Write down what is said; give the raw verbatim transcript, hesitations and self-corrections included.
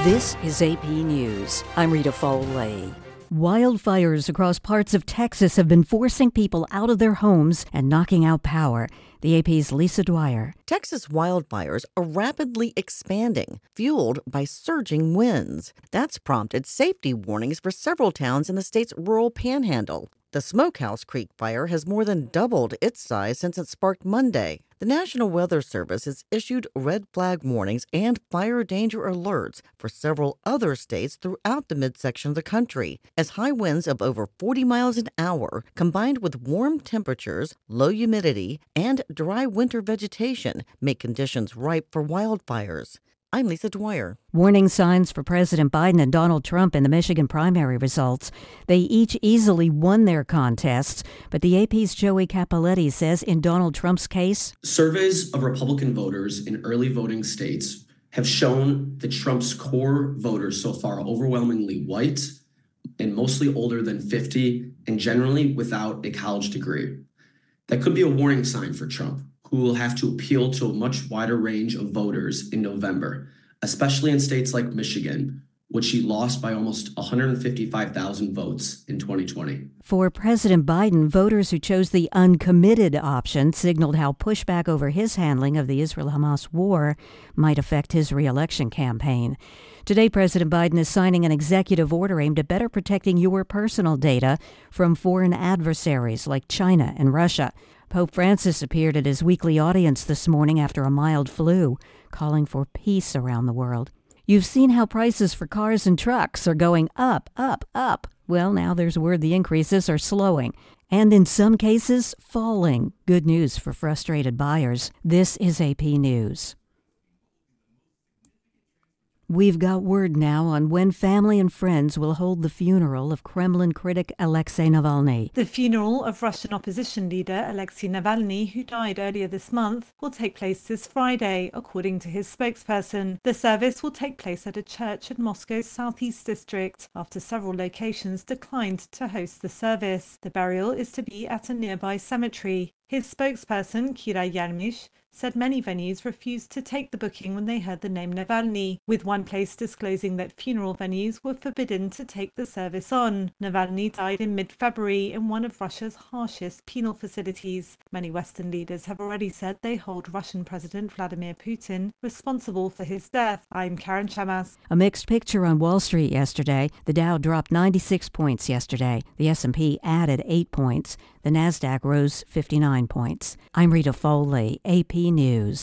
This is A P News. I'm Rita Foley. Wildfires across parts of Texas have been forcing people out of their homes and knocking out power. The A P's Lisa Dwyer. Texas wildfires are rapidly expanding, fueled by surging winds. That's prompted safety warnings for several towns in the state's rural panhandle. The Smokehouse Creek fire has more than doubled its size since it sparked Monday. The National Weather Service has issued red flag warnings and fire danger alerts for several other states throughout the midsection of the country, as high winds of over forty miles an hour, combined with warm temperatures, low humidity, and dry winter vegetation, make conditions ripe for wildfires. I'm Lisa Dwyer. Warning signs for President Biden and Donald Trump in the Michigan primary results. They each easily won their contests, but the A P's Joey Capoletti says in Donald Trump's case, surveys of Republican voters in early voting states have shown that Trump's core voters so far are overwhelmingly white and mostly older than fifty and generally without a college degree. That could be a warning sign for Trump, who will have to appeal to a much wider range of voters in November, especially in states like Michigan, which he lost by almost one hundred fifty-five thousand votes in twenty twenty. For President Biden, voters who chose the uncommitted option signaled how pushback over his handling of the Israel-Hamas war might affect his re-election campaign. Today, President Biden is signing an executive order aimed at better protecting your personal data from foreign adversaries like China and Russia. Pope Francis appeared at his weekly audience this morning after a mild flu, calling for peace around the world. You've seen how prices for cars and trucks are going up, up, up. Well, now there's word the increases are slowing, and in some cases, falling. Good news for frustrated buyers. This is A P News. We've got word now on when family and friends will hold the funeral of Kremlin critic Alexei Navalny. The funeral of Russian opposition leader Alexei Navalny, who died earlier this month, will take place this Friday, according to his spokesperson. The service will take place at a church in Moscow's southeast district, after several locations declined to host the service. The burial is to be at a nearby cemetery. His spokesperson, Kira Yarmysh, said many venues refused to take the booking when they heard the name Navalny, with one place disclosing that funeral venues were forbidden to take the service on. Navalny died in mid-February in one of Russia's harshest penal facilities. Many Western leaders have already said they hold Russian President Vladimir Putin responsible for his death. I'm Karen Chamas. A mixed picture on Wall Street yesterday. The Dow dropped ninety-six points yesterday. The S and P added eight points. The Nasdaq rose fifty-nine points. I'm Rita Foley, A P News.